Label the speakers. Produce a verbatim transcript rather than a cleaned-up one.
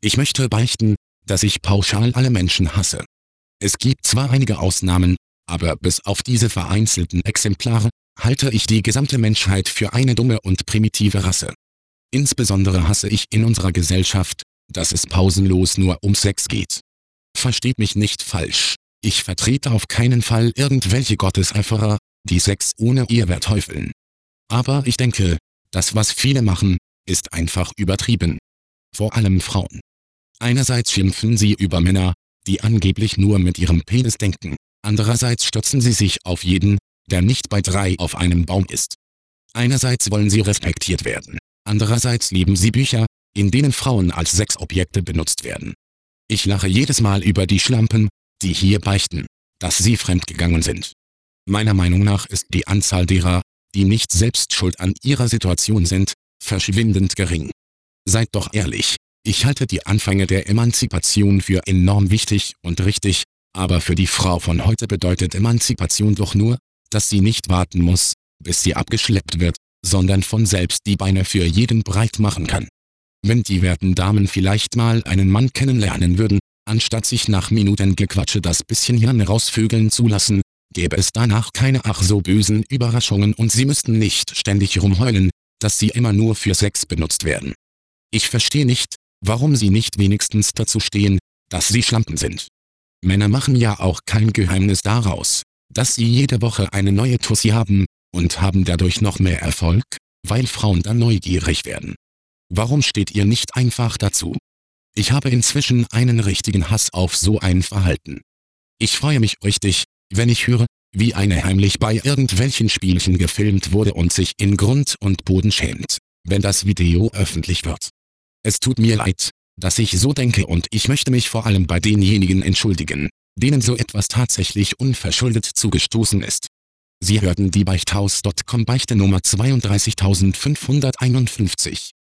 Speaker 1: Ich möchte beichten, dass ich pauschal alle Menschen hasse. Es gibt zwar einige Ausnahmen, aber bis auf diese vereinzelten Exemplare, halte ich die gesamte Menschheit für eine dumme und primitive Rasse. Insbesondere hasse ich in unserer Gesellschaft, dass es pausenlos nur um Sex geht. Versteht mich nicht falsch, ich vertrete auf keinen Fall irgendwelche Gotteseiferer, die Sex ohne Ehe verteufeln. Aber ich denke, das was viele machen, ist einfach übertrieben. Vor allem Frauen. Einerseits schimpfen sie über Männer, die angeblich nur mit ihrem Penis denken. Andererseits stürzen sie sich auf jeden, der nicht bei drei auf einem Baum ist. Einerseits wollen sie respektiert werden. Andererseits lieben sie Bücher, in denen Frauen als Sexobjekte benutzt werden. Ich lache jedes Mal über die Schlampen, die hier beichten, dass sie fremdgegangen sind. Meiner Meinung nach ist die Anzahl derer, die nicht selbst schuld an ihrer Situation sind, verschwindend gering. Seid doch ehrlich, ich halte die Anfänge der Emanzipation für enorm wichtig und richtig, aber für die Frau von heute bedeutet Emanzipation doch nur, dass sie nicht warten muss, bis sie abgeschleppt wird, sondern von selbst die Beine für jeden breit machen kann. Wenn die werten Damen vielleicht mal einen Mann kennenlernen würden, anstatt sich nach Minuten Gequatsche das bisschen Hirn rausvögeln zu lassen, gäbe es danach keine ach so bösen Überraschungen und sie müssten nicht ständig rumheulen, dass sie immer nur für Sex benutzt werden. Ich verstehe nicht, warum sie nicht wenigstens dazu stehen, dass sie Schlampen sind. Männer machen ja auch kein Geheimnis daraus, dass sie jede Woche eine neue Tussi haben, und haben dadurch noch mehr Erfolg, weil Frauen dann neugierig werden. Warum steht ihr nicht einfach dazu? Ich habe inzwischen einen richtigen Hass auf so ein Verhalten. Ich freue mich richtig, wenn ich höre, wie eine heimlich bei irgendwelchen Spielchen gefilmt wurde und sich in Grund und Boden schämt, wenn das Video öffentlich wird. Es tut mir leid, dass ich so denke und ich möchte mich vor allem bei denjenigen entschuldigen, denen so etwas tatsächlich unverschuldet zugestoßen ist. Sie hörten die Beichthaus Punkt com Beichte Nummer zweiunddreißigtausendfünfhunderteinundfünfzig.